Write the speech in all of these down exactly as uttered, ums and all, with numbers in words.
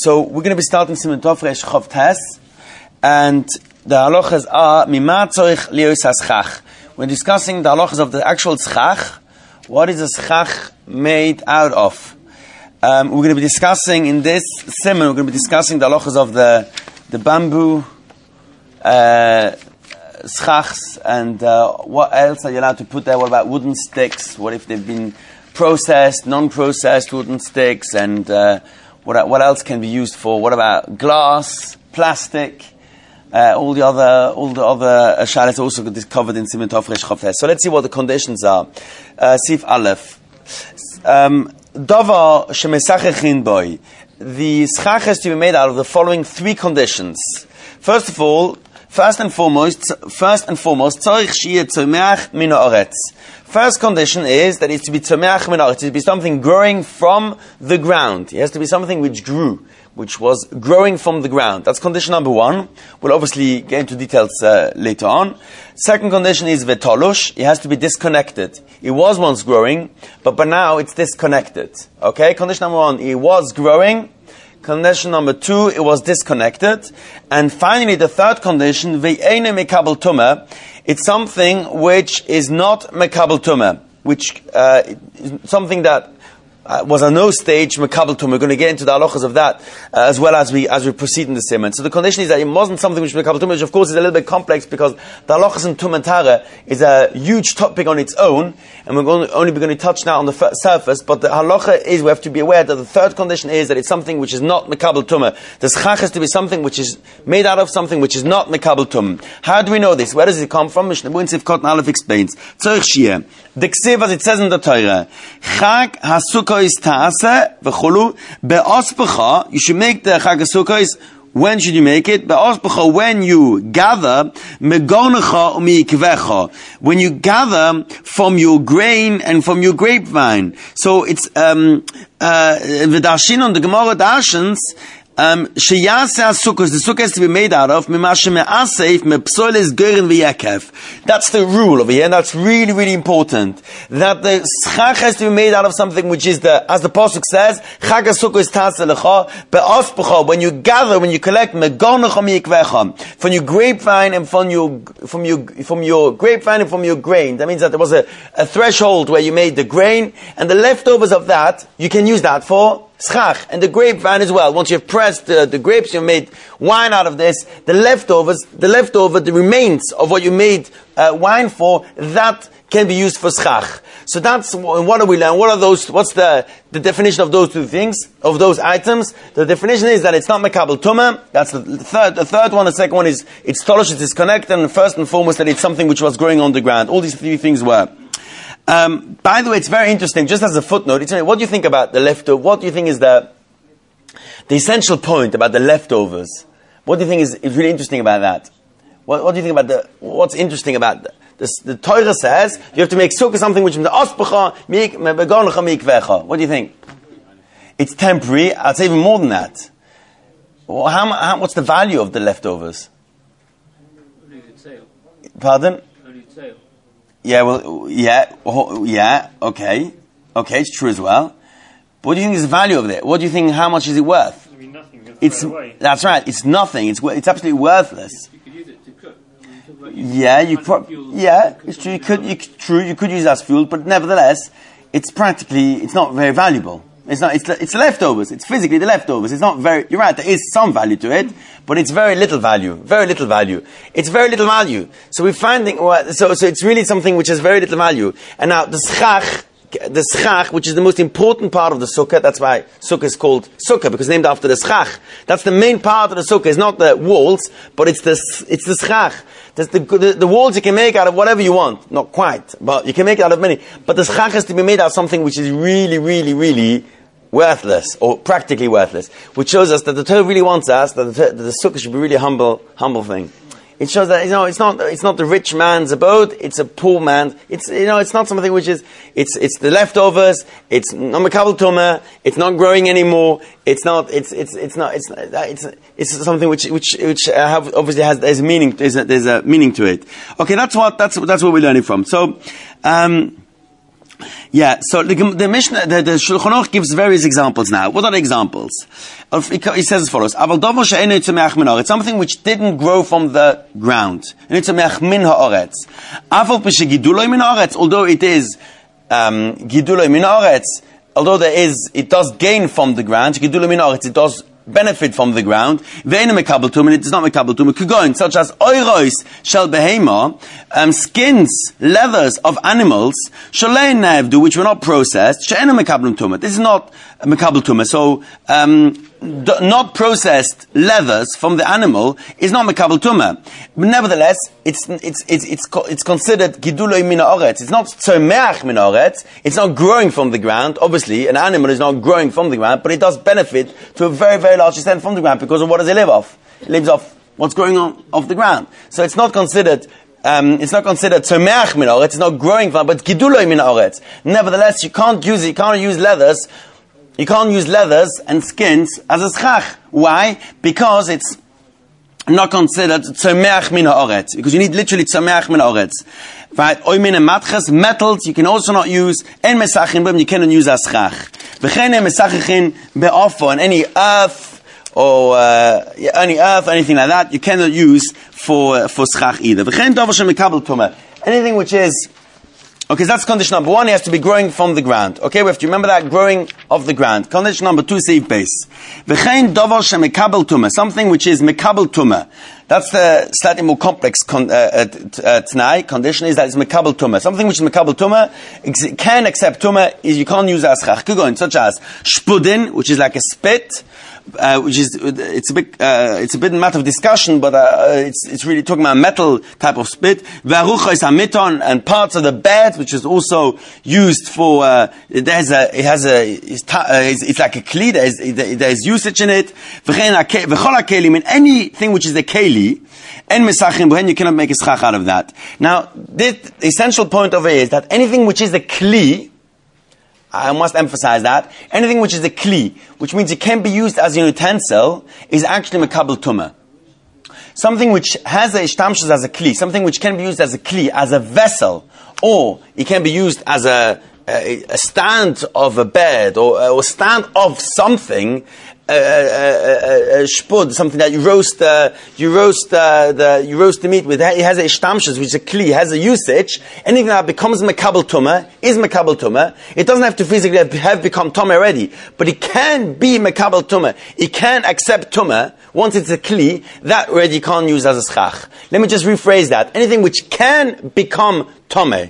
So we're going to be starting Siman Tov Reish Chav Tes, and the halachas are Mima Tzorich Lios HaSchach. We're discussing the halachas of the actual schach. What is a schach made out of? Um, we're going to be discussing in this siman. We're going to be discussing the halachas of the the bamboo uh, schachs, and uh, what else are you allowed to put there? What about wooden sticks? What if they've been processed, non-processed wooden sticks, and uh, what what else can be used for? What about glass, plastic, uh, all the other all the other uh, shalas also covered in Siman Tov Reish Chav Tes. So let's see what the conditions are. Uh, Sif Aleph. Um, Davar shemesachechin boy. The schach has to be made out of the following three conditions. First of all, first and foremost, first and foremost, tzorich sheyeh tzomeach min haaretz. First condition is that it's to be tzomeach min haaretz, to be something growing from the ground. It has to be something which grew, which was growing from the ground. That's condition number one. We'll obviously get into details uh, later on. Second condition is vetolush. It has to be disconnected. It was once growing, but by now it's disconnected. Okay? Condition number one, it was growing. Condition number two, it was disconnected. And finally, the third condition, ve'eine mekabel tumah. It's something which is not mekabel tumah, which uh, is something that Uh, was at no stage mekabel tumah. We're going to get into the halachas of that uh, as well as we as we proceed in the siman. So the condition is that it wasn't something which was mekabel tumah, which of course is a little bit complex because the halachas in tumah and tara is a huge topic on its own, and we're going to, only going to touch now on the f- surface. But the halacha is we have to be aware that the third condition is that it's something which is not mekabel tumah. The schach has to be something which is made out of something which is not mekabel tumah. How do we know this? Where does it come from? Mishnah Berurah Sif Kotan Aleph explains. Tzorich sheyeh. The ksiv, as it says in the Torah, Chag HaSukkos Ta'aseh v'cholu be'ospecha. You should make the Chag HaSukkos. When should you make it? Be'ospecha, when you gather, megonecha u'mi'ikvecha. When you gather from your grain and from your grapevine. So it's um uh v'darshin on the Gemara darshins. Um, sheyaseh sukkos, the sukkah has to be made out of mimashe me'asef me'psoles gerin v'yekef. That's the rule over here, and that's really, really important. That the schach has to be made out of something which is the, as the pasuk says, chag hasukkos ta'aseh lecha be'ospecha. When you gather, when you collect megonecha mi'ikvecha, from your grapevine and from your from your from your grapevine and from your grain. That means that there was a, a threshold where you made the grain, and the leftovers of that you can use that for schach, and the grapevine as well. Once you've pressed uh, the grapes, you've made wine out of this. The leftovers, the leftover, the remains of what you made uh, wine for, that can be used for schach. So that's what do we learn? What are those? What's the the definition of those two things, of those items? The definition is that it's not mekabel tumah. That's the third. The third one. The second one is it's tolush, it's disconnected, and first and foremost that it's something which was growing on the ground. All these three things were. Um, by the way, it's very interesting, just as a footnote, it's, what do you think about the leftover? What do you think is the the essential point about the leftovers? What do you think is, is really interesting about that? What, what do you think about the, what's interesting about the, the, the Torah says, you have to make sukkah something which is the ospecha, megonecha mi'ikvecha. What do you think? It's temporary. I'd say even more than that. Well, how, how, what's the value of the leftovers? Pardon? Yeah, well, yeah, oh, yeah, okay, okay, it's true as well. But what do you think is the value of it? What do you think? How much is it worth? I mean, nothing. It's away. That's right. It's nothing. It's it's absolutely worthless. You could use it to cook. Yeah, you pro- yeah, it's true. You could, you could, true. You could use it as fuel, but nevertheless, it's practically it's not very valuable. It's not. It's it's leftovers. It's physically the leftovers. It's not very. You're right. There is some value to it, but it's very little value. Very little value. It's very little value. So we're finding. So so it's really something which has very little value. And now the schach, the schach, which is the most important part of the sukkah. That's why sukkah is called sukkah, because it's named after the schach. That's the main part of the sukkah. It's not the walls, but it's the it's the schach. The, the, the walls you can make out of whatever you want. Not quite, but you can make it out of many. But the schach has to be made out of something which is really, really, really worthless, or practically worthless. Which shows us that the Torah really wants us, that the, that the sukkah should be really a humble, humble thing. It shows that, you know, it's not, it's not the rich man's abode, it's a poor man. It's, you know, it's not something which is, it's, it's the leftovers, it's not mekabel tumah, it's not growing anymore, it's not, it's, it's, it's not, it's, it's, it's something which, which, which uh, have, obviously has, there's meaning, there's a, there's a meaning to it. Okay, that's what, that's, that's what we're learning from. So, um, Yeah, so the, the Mishnah, the, the Shulchan Aruch gives various examples now. What are the examples? Of, he says as follows: Aval davar she'eino tzomeach min haaretz, something which didn't grow from the ground. Eino tzomeach min haaretz. Aval p'shegiduloi min haaretz, although it is um, giduloi min haaretz, although there is, it does gain from the ground. Giduloi min haaretz, it does benefit from the ground. Ve'eino mekabel tumah, it is not mekabel tumah. Kugoin, such as oiros shel behema, um, skins, leathers of animals, sholei nevdu, which were not processed. She'eino mekabel tumah. This is not mekabel tumah. So, um, d- not processed leathers from the animal is not mekabel tumah. But nevertheless, it's it's it's it's co- it's considered giduloi min haaretz. It's not tzomeach min haaretz. It's not growing from the ground. Obviously, an animal is not growing from the ground, but it does benefit to a very very large extent from the ground because of what does it live off? It lives off what's growing on off the ground. So it's not considered. Um, it's not considered tzomeach min haaretz. It's not growing from, but giduloi min haaretz. Nevertheless, you can't use it. You can't use leathers. You can't use leathers and skins as a schach. Why? Because it's not considered tzomeach min haaretz. Because you need literally tzomeach min haaretz. Right? Oy min matches, metals, you can also not use. En mesachin b'em, you cannot use as schach. V'chein en mesachin be'ofo, and any earth, or uh, any earth, anything like that, you cannot use for uh, for schach either. V'chein davar shemekabel tumah. Anything which is, okay, so that's condition number one, he has to be growing from the ground. Okay, we have to remember that, growing of the ground. Condition number two, safe base. V'chein davar shemekabel tumah, something which is mekabel tumah. That's the slightly more complex con, uh, uh, t- uh, t'nai. Condition is that it's mekabel tumah. Something which is mekabel tumah, ex- can accept tumah, is you can't use as schach. Kugon, such as shpudin, which is like a spit, uh, which is, it's a bit, uh, it's a bit matter of discussion, but uh, it's it's really talking about a metal type of spit. V'arucha is hamiton, and parts of the bed, which is also used for, uh, there's a, it has a, it's, ta- uh, it's, it's like a kli, there's, there's usage in it. V'chol hakelim, in anything which is the keli, and mesachim b'hen, you cannot make a schach out of that. Now, the essential point over here is that anything which is the kli, I must emphasize that, anything which is the kli, which means it can be used as a utensil, is actually mekabel tumah. Something which has a ishtamshus as a kli, something which can be used as a kli, as a vessel, or it can be used as a, a, a stand of a bed, or, or stand of something, a, a, a, a shpud, something that you roast, uh, you roast uh, the, you roast the meat with. It has a ishtamshus, which is a kli, has a usage. Anything that becomes mekabel tumah is mekabel tumah. It doesn't have to physically have, have become tumah already, but it can be mekabel tumah. It can accept tumah once it's a kli. That already you can't use as a schach. Let me just rephrase that. Anything which can become tumah,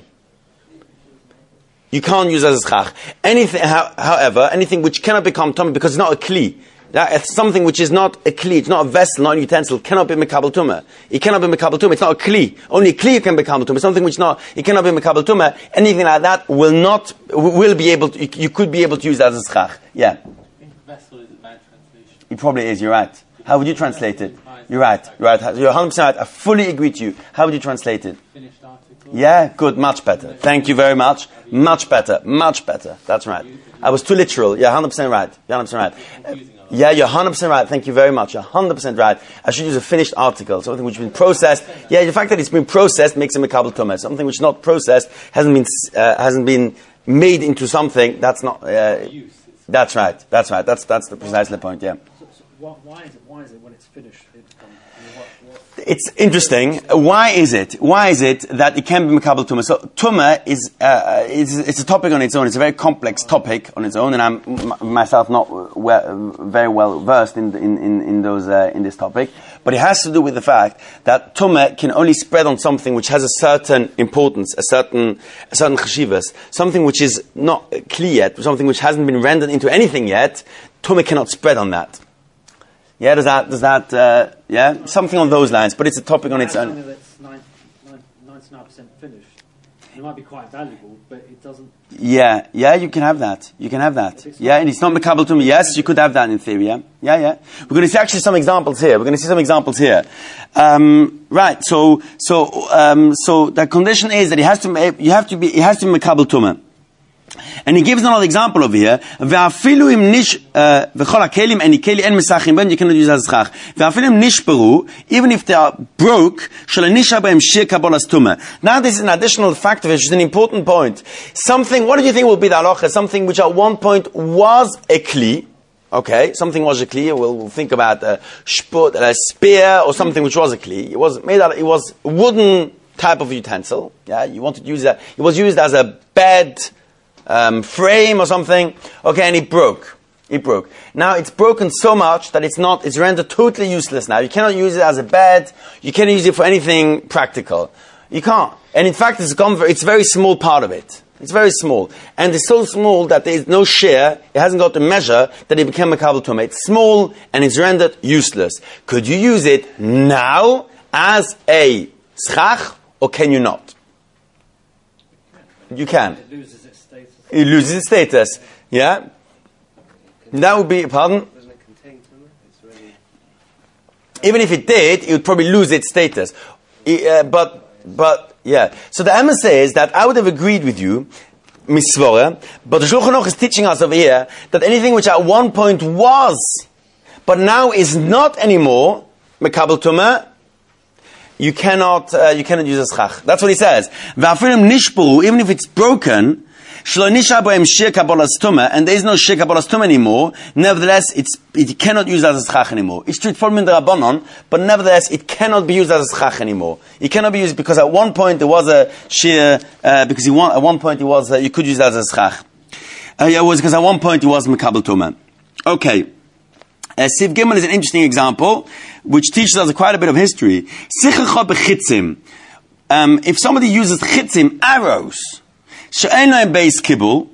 you can't use as a schach. Anything, how, however, anything which cannot become tumah because it's not a kli, that it's something which is not a kli, it's not a vessel, not a utensil, cannot be mekabel tumah. It cannot be mekabel tumah. It's not a kli. Only a kli can become tumah. Something which not, it cannot be mekabel tumah. Anything like that will not, will be able to, you, you could be able to use as a schach. Yeah. I think vessel is a bad translation. It probably is. You're right. How would you translate it? You're right. You're right. You're one hundred percent right. I fully agree to you. How would you translate it? Finished article. Yeah, good, much better. Thank you very much. Much better, much better. That's right. I was too literal. You're one hundred percent right. You're one hundred percent right. Uh, yeah, you're one hundred percent right. Thank you very much. You're one hundred percent right. I should use a finished article, something which has been processed. Yeah, the fact that it's been processed makes it mekabel tumah. Something which is not processed, hasn't been uh, hasn't been made into something, that's not... Uh, that's right, that's right. That's that's the precisely point, yeah. So, so why is it? Why is it when it's finished? It becomes, I mean, what, what? It's interesting. Why is it? Why is it that it can be mekabel tumah? So tumah is uh, it's, it's a topic on its own. It's a very complex topic on its own, and I'm m- myself not well, very well versed in in in, in those uh, in this topic. But it has to do with the fact that tumah can only spread on something which has a certain importance, a certain a certain cheshivas, something which is not kli yet, something which hasn't been rendered into anything yet. Tumah cannot spread on that. Yeah, does that, does that, uh, yeah? Something on those lines, but it's a topic on its own. Something that's ninety-nine percent finished. It might be quite valuable, but it doesn't... Yeah, yeah, you can have that. You can have that. Yeah, and it's not mekabel tumah. Yes, you could have that in theory, yeah? Yeah, yeah. We're going to see actually some examples here. We're going to see some examples here. Um, right, so, so, um, so the condition is that it has to, you have to be, it has to be mekabel tumah. And he gives another example over here. Ve'afilu im nish v'chol hakelim and keli en mesachim ben, you cannot use as schach. Ve'afilu im nishperu, even if they are broke, shel nisha b'hem shir kabolas tumah. Now this is an additional factor, which is an important point. Something, what do you think will be the halacha? Something which at one point was a kli. Okay, something was a kli. We'll, we'll think about a shput, a spear, or something which was a kli. It was made out. It was wooden type of utensil. Yeah, you wanted to use that. It was used as a bed. Um, frame or something, okay, and it broke. It broke. Now it's broken so much that it's not, it's rendered totally useless now. You cannot use it as a bed, you cannot use it for anything practical. You can't. And in fact, it's gone, it's a very small part of it. It's very small. And it's so small that there is no shear, it hasn't got the measure that it became a kabel tumah. It's small and it's rendered useless. Could you use it now as a schach, or can you not? You can. It loses its status. It loses its status. Yeah? That would be, pardon? Doesn't it contain tumah? It's really... Even if it did, it would probably lose its status. Uh, but, but, yeah. So the Emma says that I would have agreed with you, Misvora, but the Shulchan Aruch is teaching us over here that anything which at one point was, but now is not anymore, Mekabel Tumah, you cannot, uh, you cannot use a schach. That's what he says. Even if it's broken, and there is no shir kabolas tumah anymore, nevertheless, it's, it cannot use as a schach anymore. It's true for min d'Rabbanon, but nevertheless, it cannot be used as a schach anymore. It cannot be used because at one point there was a shir, uh, because he want, at one point it was, uh, you could use it as a schach. Uh, yeah, it was because at one point it was mekabel tumah. Okay. Uh, Siv Gimel is an interesting example, which teaches us quite a bit of history. Um, if somebody uses chitzim, arrows, base kibble,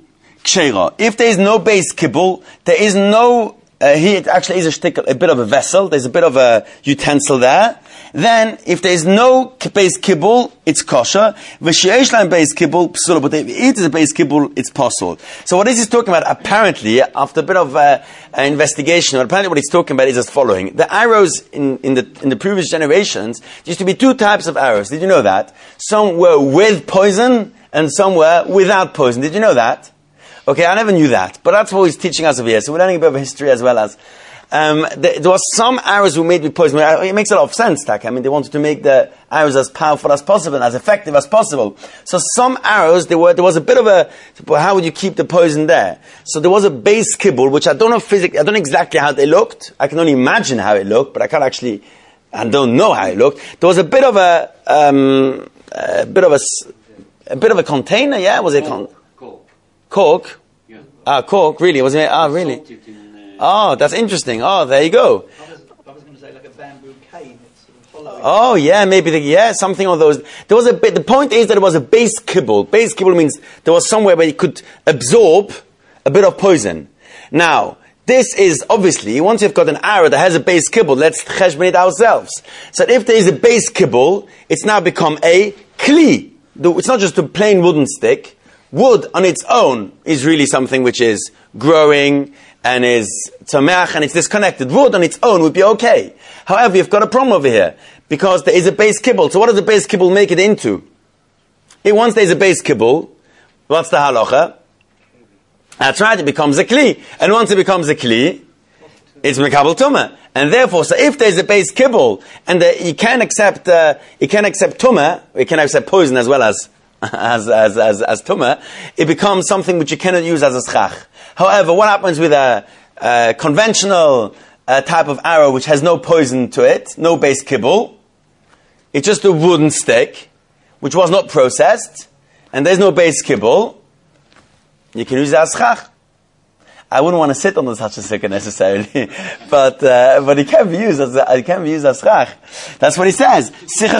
if there is no base kibble, there is no, uh, here it actually is a, shtick, a bit of a vessel, there's a bit of a utensil there, then if there is no base kibble, it's kosher. Base kibble, psula, but if it is a base kibble, it's possible. So what is he talking about? Apparently, after a bit of uh, uh, investigation, apparently what he's talking about is as following. The arrows in, in the in the previous generations, there used to be two types of arrows. Did you know that? Some were with poison, and some were without poison. Did you know that? Okay, I never knew that. But that's what he's teaching us over here. So we're learning a bit of history as well as... Um, there, there was some arrows who were made with poison. It makes a lot of sense, Tak. I mean, they wanted to make the arrows as powerful as possible and as effective as possible. So some arrows, there were, there was a bit of a, how would you keep the poison there? So there was a base kibble, which I don't know physically, I don't know exactly how they looked. I can only imagine how it looked, but I can't actually, I don't know how it looked. There was a bit of a, um, a bit of a, a bit of a container, yeah? Was it con- Cork. Cork? Yeah. Ah, cork, really? Was it, ah, really? Salted in, uh, Oh, that's interesting. Oh, there you go. I was, I was going to say like a bamboo cane. It's sort of hollow. Oh, yeah, maybe, the, yeah, something of those. There was a bit, the point is that it was a base kibble. Base kibble means there was somewhere where you could absorb a bit of poison. Now, this is obviously, once you've got an arrow that has a base kibble, let's cheshbon it ourselves. So if there is a base kibble, it's now become a kli. It's not just a plain wooden stick. Wood on its own is really something which is growing and is tameach and it's disconnected. Wood on its own would be okay. However, you've got a problem over here because there is a base kibble. So what does the base kibble make it into? It, once there's a base kibble, what's the halacha? That's right, it becomes a kli. And once it becomes a kli, it's mekabel tumah. And therefore, so if there's a base kibble and the, you can accept, uh, you can accept tumah, you can accept poison as well as as as as, as tumah, it becomes something which you cannot use as a schach. However, what happens with a, a conventional uh, type of arrow which has no poison to it, no base kibble, it's just a wooden stick which was not processed, and there's no base kibble, you can use it as schach. I wouldn't want to sit on such a stick necessarily, but uh, but it can be used as it can be used as schach. That's what he says.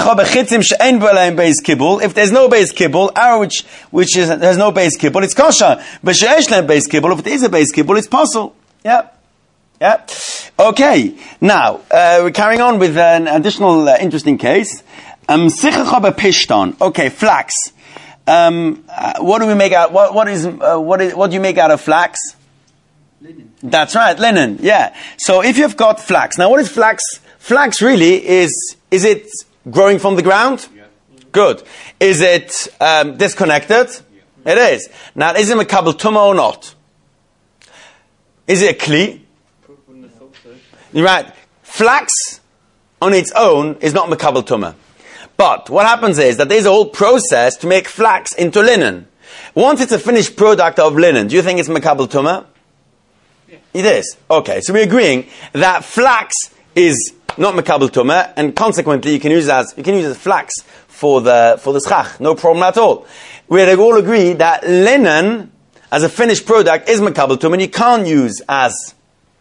If there's no base kibble, arrow which which is there's no base kibble, it's kosher. But base kibble, if it is a base kibble, it's possible. Yeah, yeah. Okay. Now uh, we're carrying on with an additional uh, interesting case. Um, okay, flax. Um, uh, what do we make out? What what is uh, what is what do you make out of flax? Linen. That's right, linen, yeah. So if you've got flax, now what is flax? Flax really is, is it growing from the ground? Yeah. Good. Is it um, disconnected? Yeah. It is. Now, is it Mekabel Tumah or not? Is it a Kli? Wouldn't have thought so. You're right. Flax on its own is not Mekabel Tumah. But what happens is that there's a whole process to make flax into linen. Once it's a finished product of linen, do you think it's Mekabel Tumah? Yeah. It is. Okay, so we're agreeing that flax is not Mekabel Tumah, and consequently you can use it as you can use it as flax for the for the schach. No problem at all. We all agree that linen as a finished product is Mekabel Tumah, and you can't use as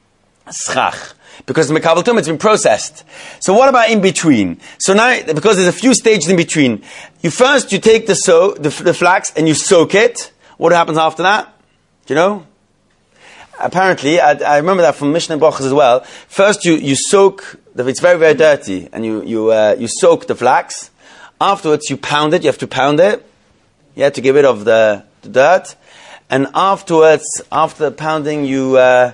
schach. Because the Mekabel Tumah, it's been processed. So what about in between? So now, because there's a few stages in between, you first, you take the so, the, the flax and you soak it. What happens after that? Do you know? Apparently, I, I remember that from Mishnah Brachas as well. First you, you soak, the, it's very, very dirty, and you, you, uh, you soak the flax. Afterwards you pound it, you have to pound it. You have to get rid of the, the dirt. And afterwards, after the pounding, you, uh,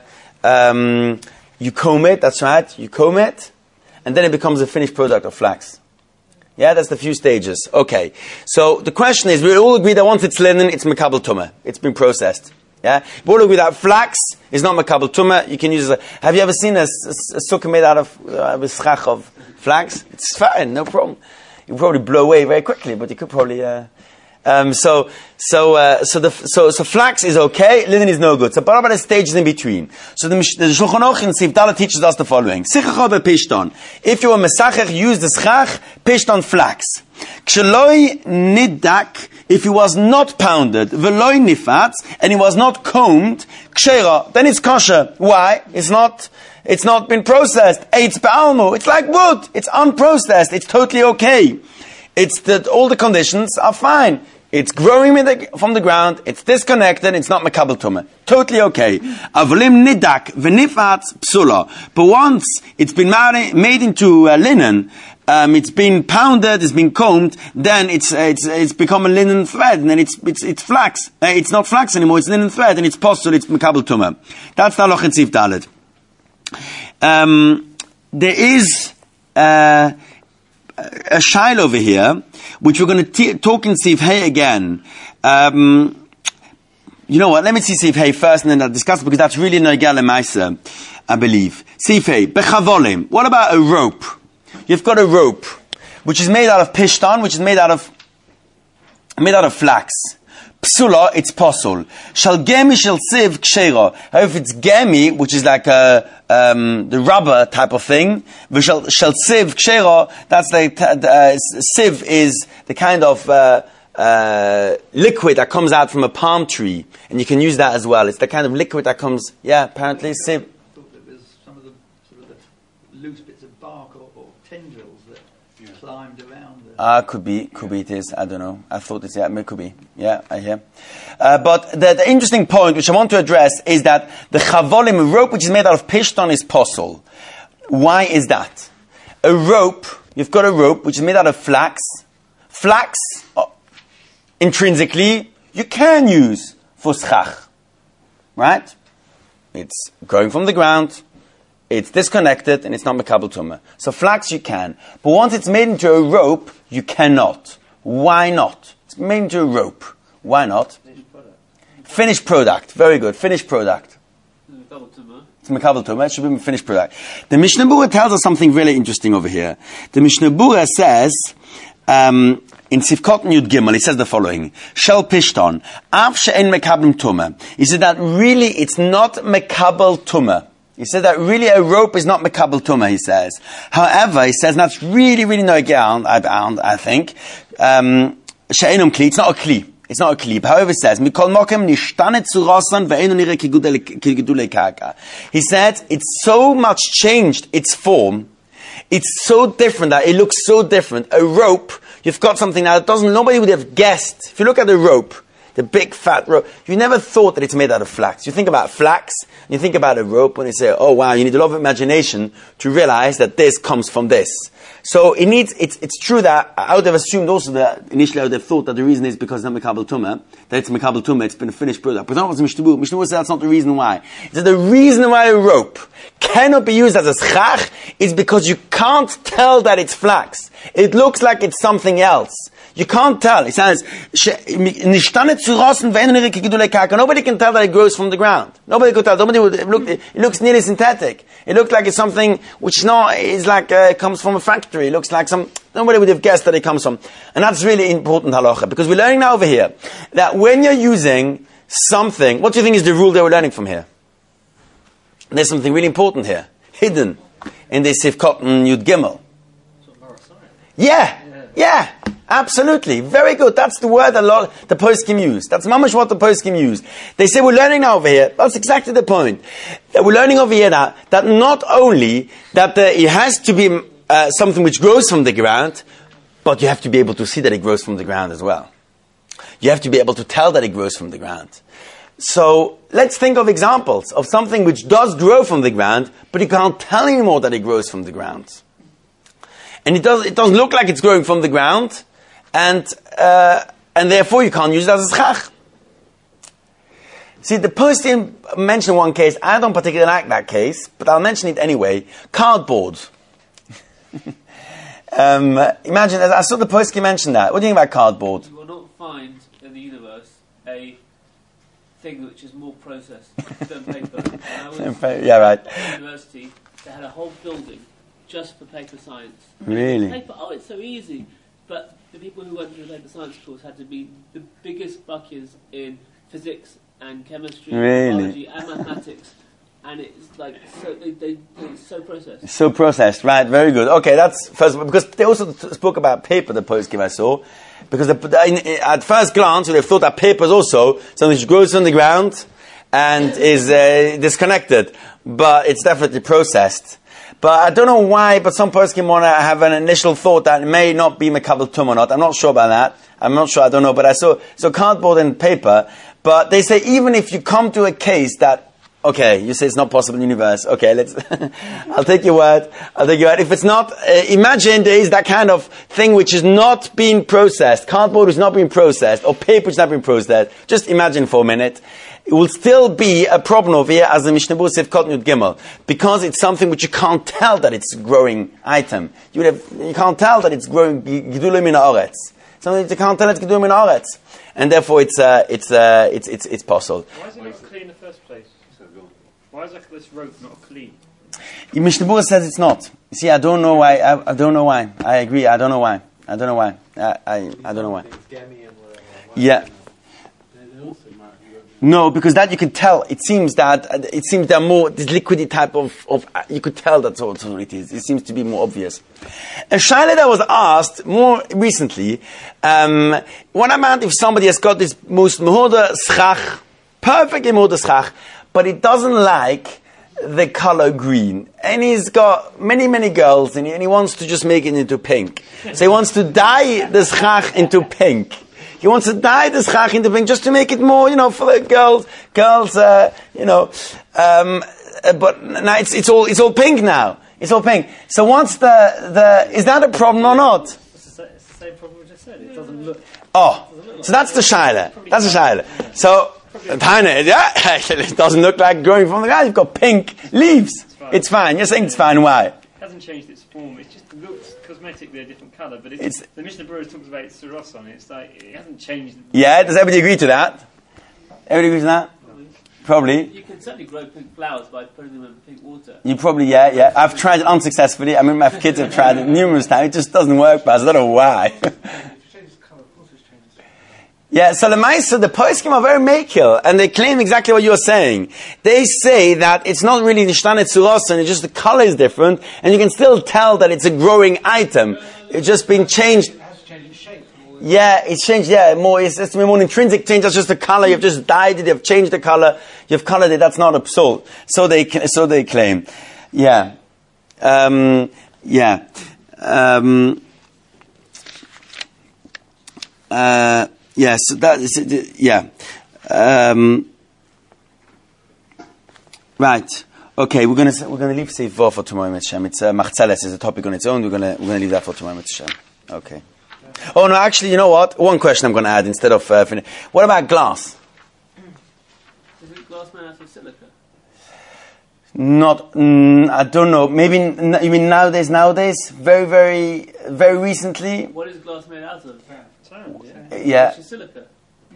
um, You comb it, that's right, you comb it, and then it becomes a finished product of flax. Yeah, that's the few stages. Okay, so the question is, we all agree that once it's linen, it's Mekabel Tumah. It's been processed. Yeah, we all agree that flax is not Mekabel Tumah. You can use it. Have you ever seen a, a, a sukkah made out of, uh, a schach of flax? It's fine, no problem. You probably blow away very quickly, but you could probably... Uh, Um, so, so, uh, so the, so, so flax is okay, linen is no good. So, what about the stages in between? So the, the Shulchan Aruch in Sif Dalet teaches us the following. Sichach or pishton. If you were mesacher, use the schach, pishton flax. Ksheloi nidak, if he was not pounded, veloi nifatz, and he was not combed, kshera, then it's kosher. Why? It's not, it's not been processed. Eitz be'almo. It's like wood. It's unprocessed. It's totally okay. It's that all the conditions are fine. It's growing the, from the ground. It's disconnected. It's not Mekabel Tumah. Totally okay. Avolim nidak v'nifatz psula. But once it's been made into uh, linen, um, it's been pounded, it's been combed, then it's uh, it's it's become a linen thread, and then it's it's it's flax. Uh, it's not flax anymore. It's linen thread, and it's possible. It's Mekabel Tumah. That's the halacha in Sif Dalet. Um, there is. Uh, a shail over here, which we're going to t- talk in Sif Hey again. Um, you know what? Let me see Sif Hey first, and then I'll discuss it, because that's really Noigel Maisa, I believe. Sif Hey, Bechavolim. What about a rope? You've got a rope, which is made out of pishtan, which is made out of made out of flax. Psula, it's possul. Shal gemi shel siv kshera. However, if it's gemi, which is like a, um, the rubber type of thing, shal siv kshera, that's like, uh, siv is the kind of, uh, uh, liquid that comes out from a palm tree. And you can use that as well. It's the kind of liquid that comes, yeah, apparently, siv. I thought it was some of the, sort of the loose bits of bark or, or tendrils that yeah. climbed around. Ah, uh, could be, could be it is, I don't know. I thought it's, yeah, it could be. Yeah, I hear. Uh, but the, the interesting point which I want to address is that the chavolim, a rope which is made out of pishton, is possul. Why is that? A rope, you've got a rope which is made out of flax. Flax, oh, intrinsically, you can use for schach. Right? It's growing from the ground. It's disconnected, and it's not Mekabel Tumah. So flax you can. But once it's made into a rope, you cannot. Why not? It's made into a rope. Why not? Finished product. Finished product. Very good. Finished product. Mekabel Tumah. It's Mekabel Tumah. It should be a finished product. The Mishnah Berurah tells us something really interesting over here. The Mishnah Berurah says, um, in Sifkot Yud Gimel, he says the following: Shel Pishton, Av she'en Mekabel Tumah. He said that really it's not Mekabel Tumah. He said that really a rope is not Mekabel Tumah, he says. However, he says that's really, really no ground, I bound, I think. Um, She'enum kli, it's not a kli. It's not a kli. But however, it says, Mikol mokem nishtanet zurasan ve'enu nire kigudule kaka. He said, it's so much changed its form. It's so different that it looks so different. A rope, you've got something now that doesn't, nobody would have guessed. If you look at the rope, the big fat rope, you never thought that it's made out of flax. You think about flax, and you think about a rope, and you say, oh wow, you need a lot of imagination to realize that this comes from this. So it needs, it's, it's true that I would have assumed also that, initially I would have thought that the reason is because it's not Mekabel Tumah, that it's Mekabel Tumah, it's been a finished product. But that was Mishnah Berurah. Mishnah Berurah said that's not the reason why. He said the reason why a rope cannot be used as a schach is because you can't tell that it's flax. It looks like it's something else. You can't tell. It says, "Nishtane tzurosen ve'en gedule karka." Nobody can tell that it grows from the ground. Nobody could tell. Nobody would. It, look, it looks nearly synthetic. It looks like it's something which not is like uh, comes from a factory. It looks like some. Nobody would have guessed that it comes from. And that's really important halacha, because we're learning now over here that when you're using something, what do you think is the rule that we're learning from here? There's something really important here, hidden in this Sivkot Yud Gimel. Yeah, yeah, absolutely. Very good. That's the word a lot the poskim use. That's mamash what the poskim use. They say we're learning now over here. That's exactly the point. That we're learning over here that, that not only that the, it has to be uh, something which grows from the ground, but you have to be able to see that it grows from the ground as well. You have to be able to tell that it grows from the ground. So let's think of examples of something which does grow from the ground, but you can't tell anymore that it grows from the ground. And it does, it doesn't look like it's growing from the ground, and, uh, and therefore you can't use it as a schach. See, the postim mentioned one case. I don't particularly like that case, but I'll mention it anyway. Cardboard. um, imagine, I saw the postim mention that. What do you think about cardboard? You will not find in the universe a thing which is more processed than paper. And I was yeah, right. at university, they had a whole building just for paper science. Really? Paper, oh, it's so easy. But the people who went to the paper science course had to be the biggest buckers in physics and chemistry, Really? and biology and mathematics. And it's like, so, they, they, it's so processed. So processed, right, very good. Okay, that's first, because they also t- spoke about paper, the poskim I saw. Because the, the, in, in, at first glance, you would have thought that paper is also something which grows on the ground and is uh, disconnected. But it's definitely processed. But I don't know why, but some poskim want to have an initial thought that it may not be mekabel tum or not. I'm not sure about that. I'm not sure, I don't know. But I saw, so cardboard and paper. But they say even if you come to a case that, okay, you say it's not possible in the universe. Okay, let's, I'll take your word. I'll take your word. If it's not, uh, imagine there is that kind of thing which is not being processed. Cardboard is not being processed, or paper is not being processed. Just imagine for a minute. It will still be a problem over here as the Mishnah Berurah Sivkot Yud Gimel, because it's something which you can't tell that it's growing item. You would have, you can't tell that it's growing Gidulei min haaretz. Something you can't tell it's Gidulei min haaretz, and therefore it's uh, it's uh, it's it's it's possible. Why is it not clean in the first place? Why is like this rope not clean? Mishnah Berurah says it's not. You see, I don't know why. I, I don't know why. I agree. I don't know why. I don't know why. I I, I don't know why. Yeah. No, because that you can tell. It seems that uh, it seems they're more this liquidy type of, of uh, you could tell that's what it is. It seems to be more obvious. A shaila that was asked more recently, um, what about if somebody has got this most mehuda schach, perfectly mehuda schach, but it doesn't like the color green, and he's got many many girls, and he, and he wants to just make it into pink. So he wants to dye the schach into pink. He wants to dye the schach into pink just to make it more, you know, for the girls, girls, uh, you know. Um, uh, but now it's it's all it's all pink now. It's all pink. So once the the is that a problem or not? It's the, it's the same problem we just said. It doesn't look. Oh, so that's the shaila. That's the shaila. So yeah, it doesn't look like growing from the ground. You've got pink leaves. It's fine. It's fine. You're saying it's fine. Why? It hasn't changed its form. It just looks cosmetically a different colour. But it's, it's the Mishnah Berurah talks about its suros on it. It's like it hasn't changed. Yeah. Does everybody agree to that? Everybody agrees to that? Probably. You can certainly grow pink flowers by putting them in pink water. You probably, yeah, yeah. I've tried it unsuccessfully. I mean, my kids have tried it numerous times. It just doesn't work, but I don't know why. Yeah, so the Maisa, the poskim are very makil, and they claim exactly what you're saying. They say that it's not really nishtane tzuros, and it's just the color is different, and you can still tell that it's a growing item. It's just been changed. It has to change its shape. Yeah, it's changed, yeah, more, it's, it's more an intrinsic change, that's just the color, you've just dyed it, you've changed the color, you've colored it, that's not a psul. So they, so they claim. Yeah. Um, yeah. Um, uh, yes, that is, yeah. Um, right. Okay, we're gonna we're gonna leave Seif Vov for tomorrow, Mitzvah. It's uh, Machzeles is a topic on its own. We're gonna we're gonna leave that for tomorrow, Mitzvah. Okay. Oh no, actually, you know what? One question I'm gonna add instead of uh, finish. What about glass? Is it glass made out of silica? Not, mm, I don't know. Maybe n- you mean nowadays? Nowadays, very, very, very recently. What is glass made out of? Sand, yeah. Yeah. It's silica.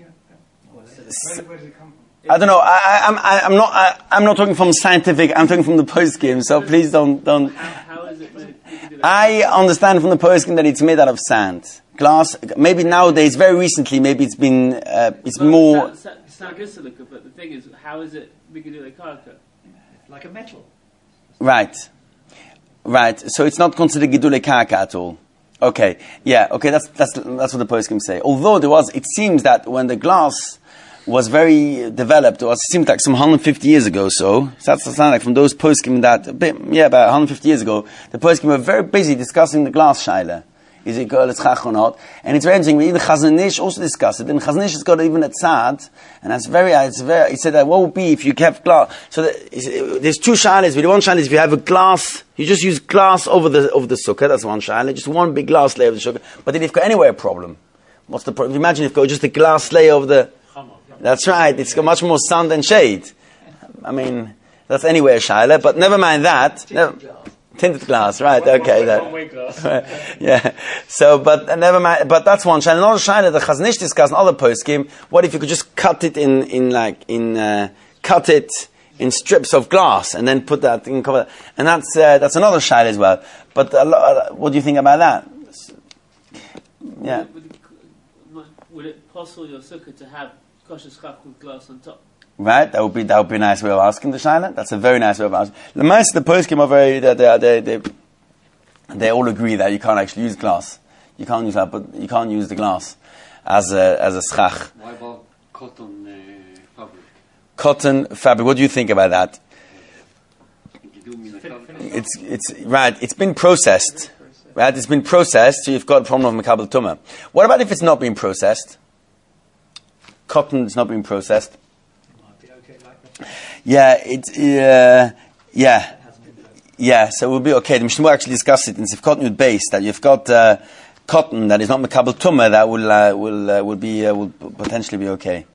Where, where does it come from? I don't know. I, I, I'm, I, I'm not. I, I'm not talking from scientific. I'm talking from the post-game. So please don't, don't. How, how is it that you can do that? I understand from the post-game that it's made out of sand, glass. Maybe nowadays, very recently, maybe it's been. Uh, it's Well, more. Sand, sand, sand is silica, but the thing is, how is it Bigidule Karka? It's like a metal. Right. Right. So it's not considered Gidule Karka at all. Okay. Yeah. Okay. That's that's that's what the post-game say. Although there was, it seems that when the glass was very developed, or it seemed like some one hundred fifty years ago, so, so that's sound like from those poskim that, a bit, yeah, about one hundred fifty years ago, the poskim were very busy discussing the glass shaila. Is it girl, it's chach or not? And it's very interesting, even Chazon Ish also discussed it, and Chazon Ish has got even a tzad, and that's very, it's very, he said that what would be if you kept glass, so that, there's two shailas, really. One shaila is if you have a glass, you just use glass over the, over the sukkah, that's one shaila, just one big glass layer of the sukkah, but then if you've got anywhere a problem, what's the problem? Imagine if you've got just a glass layer of the, that's right. It's got much more sun than shade. I mean, that's anywhere shaila, but never mind that. Tinted Never, glass. tinted glass, right? Okay, that. One-way glass. Yeah. So, but uh, never mind. But that's one shaila. Another shaila the Chazon Ish discussed in other poskim. What if you could just cut it in, in like in uh, cut it in strips of glass and then put that in cover? And that's uh, that's another shaila as well. But a lo- uh, what do you think about that? Yeah. Would it, would it, would it possible your sukkah to have kosher schach with glass on top? Right, that would be that would be a nice way of asking the shaila. That's a very nice way of asking. The most of the poskim are very they they, they they they all agree that you can't actually use glass. You can't use that, but you can't use the glass as a as a schach. Why about cotton uh, fabric? Cotton fabric. What do you think about that? Gidul min hakal. It's it's right. It's been processed. Right, it's been processed, so you've got a problem of mekabel tumah. What about if it's not been processed? Cotton is not being processed. Might be okay like that. Yeah, it, uh, yeah, yeah. So it will be okay. The Mishnah will actually discuss it in Sifkot Yud Beis that you've got uh, cotton that is not mekabel tumah that will uh, will uh, will be uh, will potentially be okay.